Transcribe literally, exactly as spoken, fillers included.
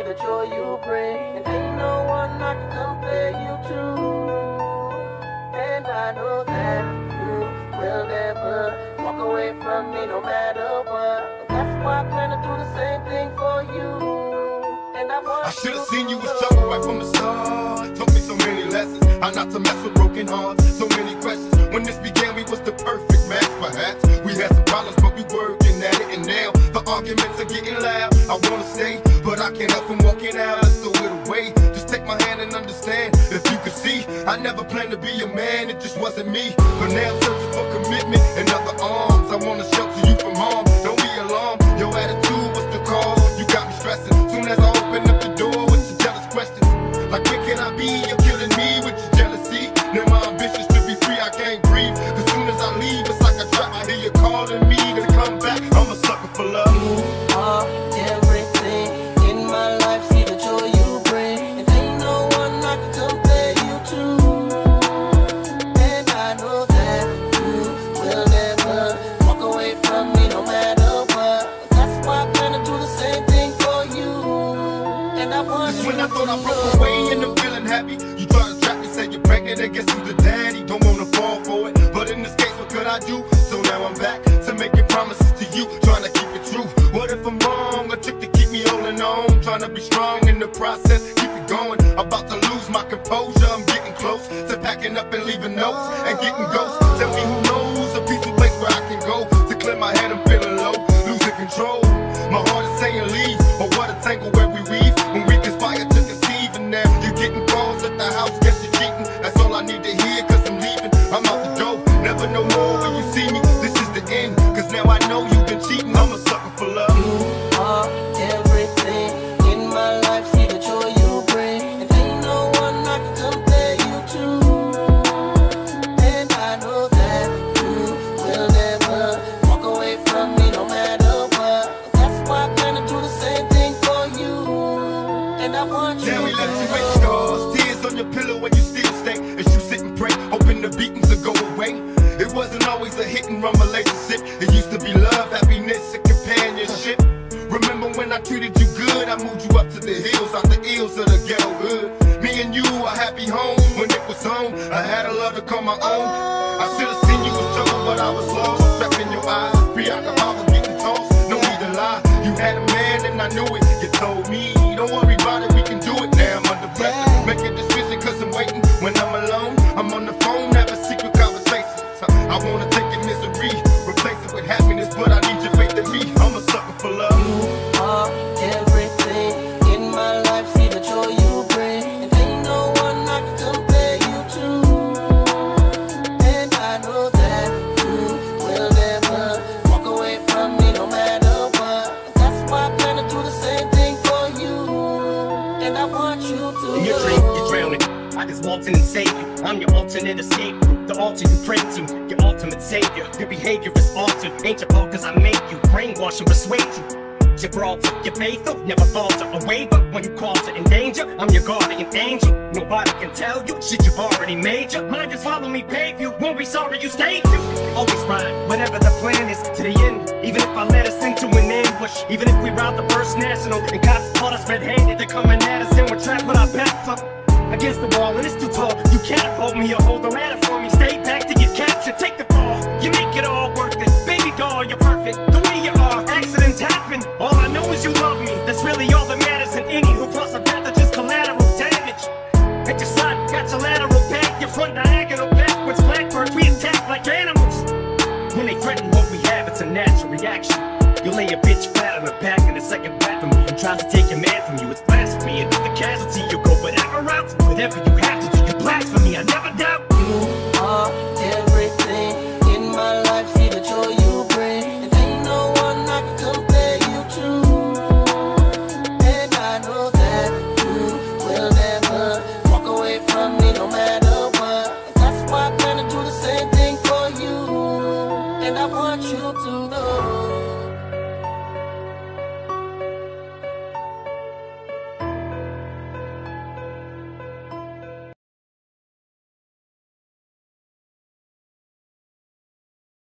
the joy you bring, and ain't no one I can compare you to. And I know that you will never walk away from me no matter what. That's why I plan to do the same thing for you. And I want I should've seen you was trouble right from the start. Taught me so many lessons, how not to mess with broken hearts. So many questions. When this began, we was the perfect match, perhaps. We had some problems, but we working at it. And now the arguments are getting loud. I wanna stay, but I can't help from walking out. Let's throw it away. Just take my hand and understand. If you could see, I never planned to be a man. It just wasn't me. But now I'm searching for commitment and other arms. I wanna shelter you from harm. Don't be alarmed. Your attitude was the cause. You got me stressing. Soon as I open up the door with your jealous questions, like where can I be? You're killing me with your jealousy. Now my ambitions to be free, I can't breathe. As soon as I leave, it's like a trap. I hear you calling me to come back. I'm a sucker for love. You are everything in my life. See the joy you bring, and ain't no one I can compare you to. And I know that you will never walk away from me no matter what. That's why I plan to do the same thing for you. And I want Just you when I thought I to broke away and I'm feeling happy, you try to trap me, say you're pregnant and guess who's the daddy. Don't wanna fall for it, but in this case, what could I do? So now I'm back to making promises to you, trying to keep it true. What if I'm wrong? A trick to keep me holding on, trying to be strong in the process, keep it going. About to lose my composure, I'm getting close to packing up and leaving notes and getting ghosts. Tell me who knows a peaceful place where I can go to clear my head. I'm feeling low, losing control. My heart is saying leave, or what a tangle where we weave when we conspire to conceive. And now you're getting calls at the house, guess you're cheating. That's all I need to hear, cause I'm leaving. I'm out the door, never no more when you see me. This is the end, cause now I know you've been cheating. I'm a sucker for love. You are everything in my life. See the joy you bring, and ain't no one I can compare you to. And I know that you will never walk away from me no matter what. That's why I plan to do the same thing for you. And I want you Now we to left you with know. scars, tears on your pillow when you still stay. As you sit and pray, hoping the beatings will go away. It wasn't always a hit and run relationship. It used to be love, happiness, and companionship. Remember when I treated you good? I moved you up to the hills, out the ills of the ghetto hood. Me and you, a happy home when it was home. I had a love to call my own. I should've seen you was trouble, but I was lost. Trapped in your eyes, preoccupied with getting tossed. No need to lie, you had a man and I knew it. You told me, don't worry about it, we can do it. Now I'm under pressure, make a decision cause I'm waiting. When I'm alone, I'm on the phone, having secret conversations. I wanna take your misery, replace it with happiness, but I need your faith in me. I'm a sucker for love. You are everything in my life. See the joy you bring, and ain't no one I can compare you to. And I know that you will never walk away from me no matter what. That's why I plan to do the same thing for you. And I want you to In your dream, you're drowning. I just walked in and saved you. I'm your alternate escape route, the altar you pray to, your ultimate savior. Your behavior is altered, ain't your fault cause I made you. Brainwash and persuade you. Your broads up, your faithful, never falter a waver. When you call to in danger, I'm your guardian angel. Nobody can tell you shit you've already made you. Mind just follow me, pave you. Won't be sorry you stayed you. Always rhyme, whatever the plan is to the end. Even if I let us into an ambush, even if we rout the first national and cops caught us red-handed, they're coming at us and we're trapped with our backs up against the wall and it's too tall. You can't hold me or hold the ladder for me. Stay back to get captured, take the ball. You make it all worth it, baby doll. You're perfect the way you are. Accidents happen. All I know is you love me. That's really all that matters. And any who cross a path are just collateral damage. At your side, got your lateral back, your front diagonal backwards. Blackbirds, we attack like animals. When they threaten what we have, it's a natural reaction. You lay a bitch flat on her back in the second back from me and tries to take your man from you. It's blasphemy, and with the casualty, you'll go whatever route, whatever you have to do. You blasphemy, I never doubt. You are everything in my life. See the joy you bring, and ain't no one I can compare you to. And I know that you will never walk away from me no matter what. That's why I plan to do the same thing for you. And I want you to know.